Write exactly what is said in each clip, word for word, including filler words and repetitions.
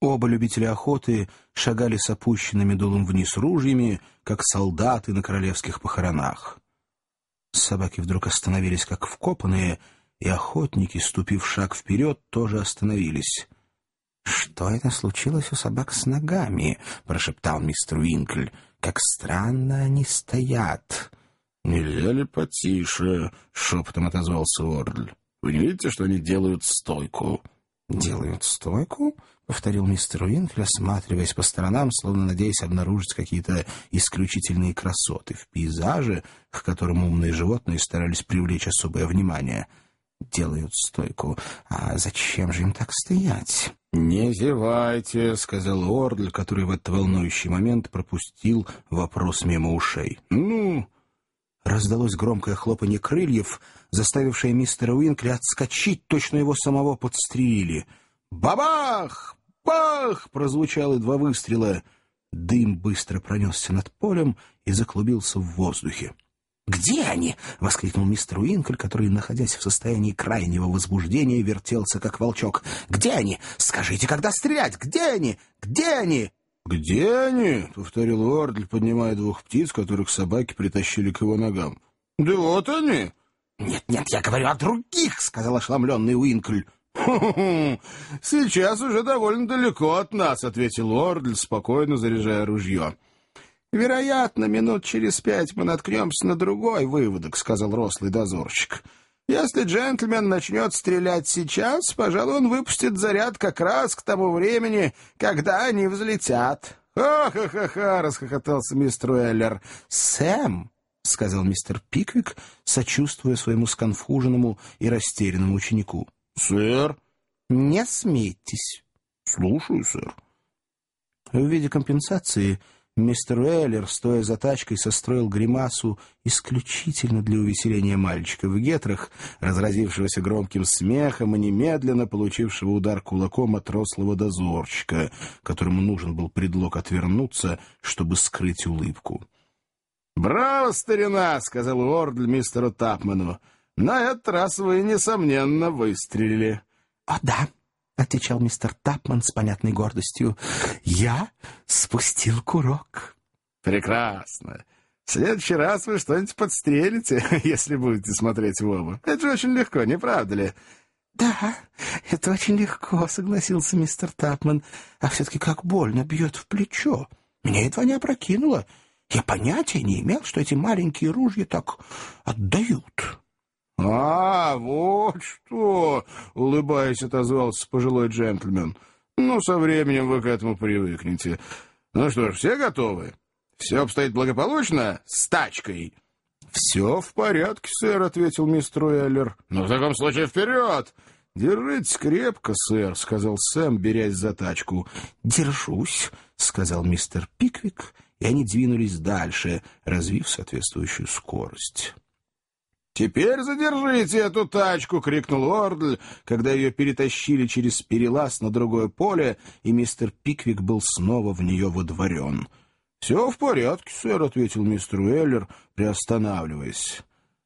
Оба любителя охоты шагали с опущенными дулом вниз ружьями, как солдаты на королевских похоронах. Собаки вдруг остановились, как вкопанные, и охотники, ступив шаг вперед, тоже остановились. «Что это случилось у собак с ногами?» — прошептал мистер Уинкль. «Как странно они стоят». «Нельзя ли потише?» — шепотом отозвался Ордль. «Вы не видите, что они делают стойку?» «Делают стойку?» — повторил мистер Уинкль, осматриваясь по сторонам, словно надеясь обнаружить какие-то исключительные красоты в пейзаже, к которым умные животные старались привлечь особое внимание. «Делают стойку. А зачем же им так стоять?» «Не зевайте», — сказал Ордль, который в этот волнующий момент пропустил вопрос мимо ушей. «Ну...» Раздалось громкое хлопанье крыльев, заставившее мистера Уинкля отскочить, точно его самого подстрелили. «Бабах! Бах!» — прозвучало два выстрела. Дым быстро пронесся над полем и заклубился в воздухе. «Где они?» — воскликнул мистер Уинкль, который, находясь в состоянии крайнего возбуждения, вертелся, как волчок. «Где они? Скажите, когда стрелять? Где они? Где они?» «Где они?» — повторил Ордль, поднимая двух птиц, которых собаки притащили к его ногам. «Да вот они!» «Нет, нет, я говорю о других!» — сказал ошеломленный Уинкль. «Ху-ху-ху! Сейчас уже довольно далеко от нас», — ответил Ордль, спокойно заряжая ружье. «Вероятно, минут через пять мы наткнемся на другой выводок», — сказал рослый дозорщик. «Если джентльмен начнет стрелять сейчас, пожалуй, он выпустит заряд как раз к тому времени, когда они взлетят». «Ха-ха-ха-ха!» — расхохотался мистер Уэллер. «Сэм!» — сказал мистер Пиквик, сочувствуя своему сконфуженному и растерянному ученику. «Сэр?» «Не смейтесь». «Слушаю, сэр». В виде компенсации мистер Уэллер, стоя за тачкой, состроил гримасу исключительно для увеселения мальчика в гетрах, разразившегося громким смехом и немедленно получившего удар кулаком от рослого дозорщика, которому нужен был предлог отвернуться, чтобы скрыть улыбку. «Браво, старина!» — сказал Ордль мистеру Тапману. «На этот раз вы, несомненно, выстрелили». «О, да!» — отвечал мистер Тапман с понятной гордостью. «Я спустил курок». «Прекрасно. В следующий раз вы что-нибудь подстрелите, если будете смотреть в оба. Это же очень легко, не правда ли?» «Да, это очень легко», — согласился мистер Тапман. «А все-таки как больно бьет в плечо. Меня едва не опрокинуло. Я понятия не имел, что эти маленькие ружья так отдают». «А, вот что!» — улыбаясь, отозвался пожилой джентльмен. «Ну, со временем вы к этому привыкнете. Ну что ж, все готовы? Все обстоит благополучно с тачкой?» «Все в порядке, сэр», — ответил мистер Уэллер. «Ну, в таком случае, вперед!» «Держитесь крепко, сэр», — сказал Сэм, берясь за тачку. «Держусь», — сказал мистер Пиквик, и они двинулись дальше, развив соответствующую скорость. «Теперь задержите эту тачку!» — крикнул Ордль, когда ее перетащили через перелаз на другое поле, и мистер Пиквик был снова в нее водворен. «Все в порядке, сэр», — ответил мистер Уэллер, приостанавливаясь.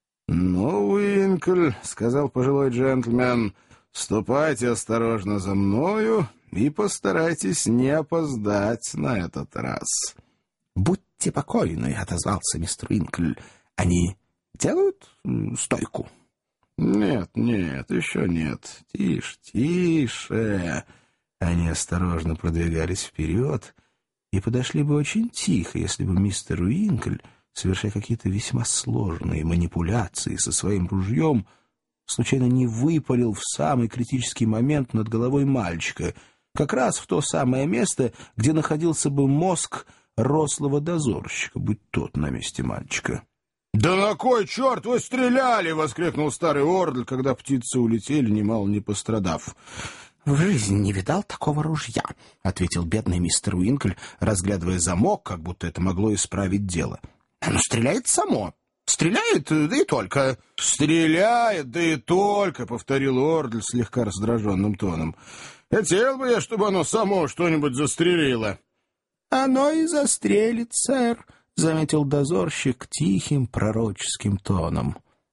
«Ну, Уинкль», — сказал пожилой джентльмен, — «ступайте осторожно за мною и постарайтесь не опоздать на этот раз». «Будьте покойны», — отозвался мистер Уинкль. «Они делают стойку?» «Нет, нет, еще нет. Тише, тише». Они осторожно продвигались вперед и подошли бы очень тихо, если бы мистер Уинкль, совершая какие-то весьма сложные манипуляции со своим ружьем, случайно не выпалил в самый критический момент над головой мальчика, как раз в то самое место, где находился бы мозг рослого дозорщика, будь тот на месте мальчика. «Да на кой черт вы стреляли?» — воскликнул старый Ордль, когда птицы улетели, немало не пострадав. «В жизни не видал такого ружья», — ответил бедный мистер Уинкль, разглядывая замок, как будто это могло исправить дело. «Оно стреляет само. Стреляет, да и только». «Стреляет, да и только», — повторил Ордль слегка раздраженным тоном. «Хотел бы я, чтобы оно само что-нибудь застрелило». «Оно и застрелит, сэр», — заметил дозорщик тихим пророческим тоном.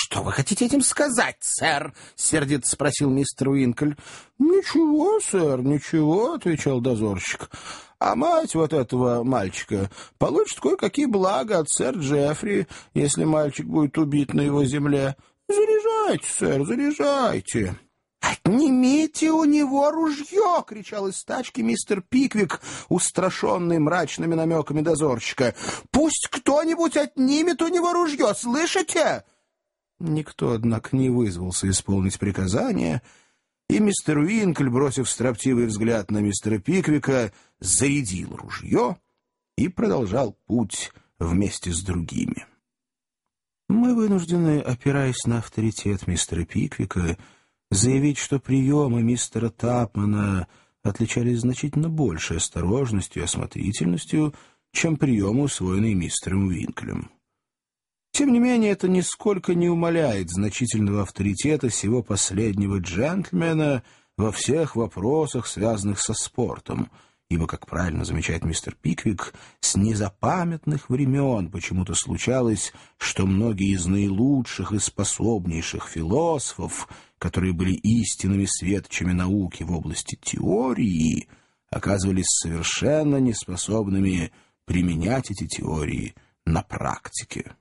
«Что вы хотите этим сказать, сэр?» — сердито спросил мистер Уинкль. «Ничего, сэр, ничего», — отвечал дозорщик. «А мать вот этого мальчика получит кое-какие блага от сэра Джеффри, если мальчик будет убит на его земле. Заряжайте, сэр, заряжайте». «Отнимите у него ружье!» — кричал из тачки мистер Пиквик, устрашенный мрачными намеками дозорщика. «Пусть кто-нибудь отнимет у него ружье, слышите?» Никто, однако, не вызвался исполнить приказание, и мистер Уинкль, бросив строптивый взгляд на мистера Пиквика, зарядил ружье и продолжал путь вместе с другими. Мы вынуждены, опираясь на авторитет мистера Пиквика, заявить, что приемы мистера Тапмана отличались значительно большей осторожностью и осмотрительностью, чем приемы, усвоенные мистером Уинклем. Тем не менее, это нисколько не умаляет значительного авторитета сего последнего джентльмена во всех вопросах, связанных со спортом, ибо, как правильно замечает мистер Пиквик, с незапамятных времен почему-то случалось, что многие из наилучших и способнейших философов, которые были истинными светочами науки в области теории, оказывались совершенно неспособными применять эти теории на практике.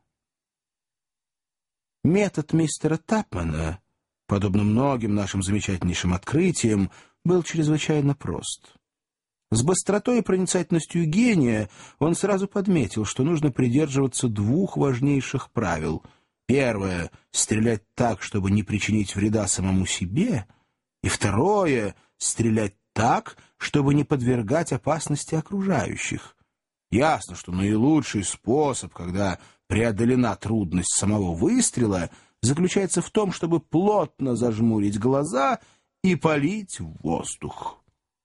Метод мистера Тапмана, подобно многим нашим замечательнейшим открытиям, был чрезвычайно прост. С быстротой и проницательностью гения он сразу подметил, что нужно придерживаться двух важнейших правил. Первое — стрелять так, чтобы не причинить вреда самому себе, и второе — стрелять так, чтобы не подвергать опасности окружающих. Ясно, что наилучший способ, когда преодолена трудность самого выстрела, заключается в том, чтобы плотно зажмурить глаза и палить в воздух.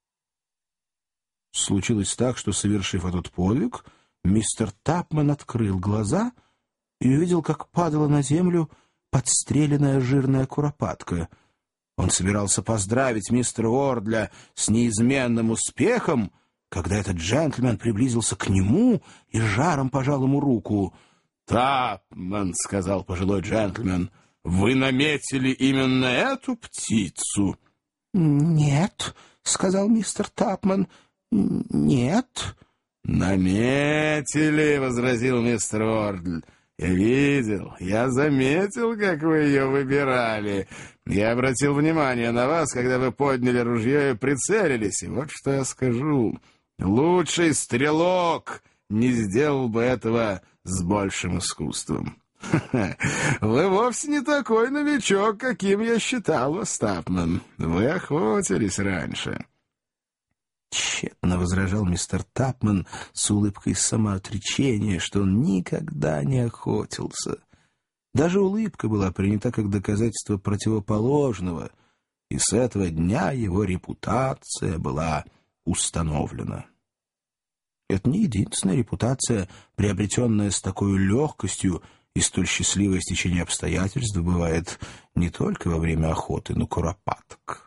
Случилось так, что, совершив этот подвиг, мистер Тапман открыл глаза и увидел, как падала на землю подстреленная жирная куропатка. Он собирался поздравить мистера Уордля с неизменным успехом, когда этот джентльмен приблизился к нему и жаром пожал ему руку. «Тапман», — сказал пожилой джентльмен, — «вы наметили именно эту птицу?» «Нет», — сказал мистер Тапман, — «нет». «Наметили», — возразил мистер Уордль. «Я видел, я заметил, как вы ее выбирали. Я обратил внимание на вас, когда вы подняли ружье и прицелились. И вот что я скажу. Лучший стрелок не сделал бы этого с большим искусством. Вы вовсе не такой новичок, каким я считал вас, Тапман. Вы охотились раньше». Тщетно возражал мистер Тапман с улыбкой самоотречения, что он никогда не охотился. Даже улыбка была принята как доказательство противоположного, и с этого дня его репутация была установлена. Это не единственная репутация, приобретенная с такой легкостью, и столь счастливое стечение обстоятельств бывает не только во время охоты на куропаток.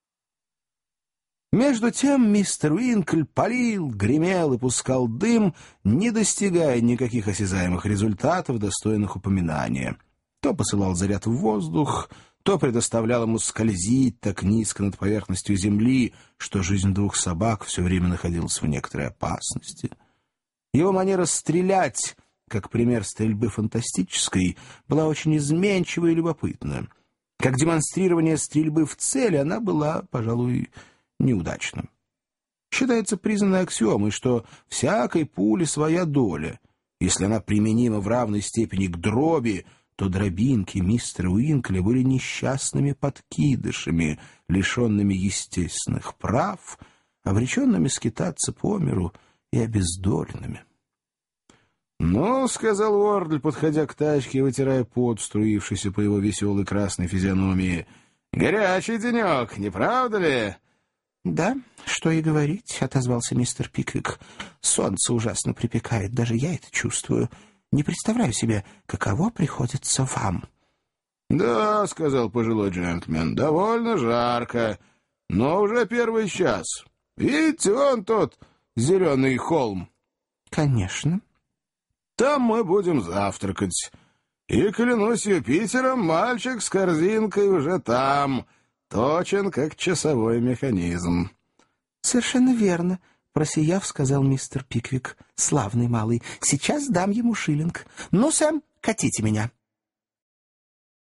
Между тем мистер Уинкль палил, гремел и пускал дым, не достигая никаких осязаемых результатов, достойных упоминания. То посылал заряд в воздух, то предоставлял ему скользить так низко над поверхностью земли, что жизнь двух собак все время находилась в некоторой опасности. Его манера стрелять, как пример стрельбы фантастической, была очень изменчива и любопытна. Как демонстрирование стрельбы в цель она была, пожалуй, неудачным. Считается признанной аксиомой, что всякой пуле своя доля. Если она применима в равной степени к дроби, то дробинки мистера Уинкля были несчастными подкидышами, лишенными естественных прав, обреченными скитаться по миру и обездоленными. «Ну, — сказал Уордль, подходя к тачке и вытирая пот, струившийся по его веселой красной физиономии, — горячий денек, не правда ли?» «Да, что и говорить», — отозвался мистер Пиквик. «Солнце ужасно припекает, даже я это чувствую. Не представляю себе, каково приходится вам». «Да, — сказал пожилой джентльмен, — довольно жарко, но уже первый час. Видите, вон тот зеленый холм?» «Конечно». «Там мы будем завтракать. И, клянусь Юпитером, мальчик с корзинкой уже там, точен, как часовой механизм. — Совершенно верно, — просияв, сказал мистер Пиквик. — Славный малый. Сейчас дам ему шиллинг. Ну, Сэм, катите меня.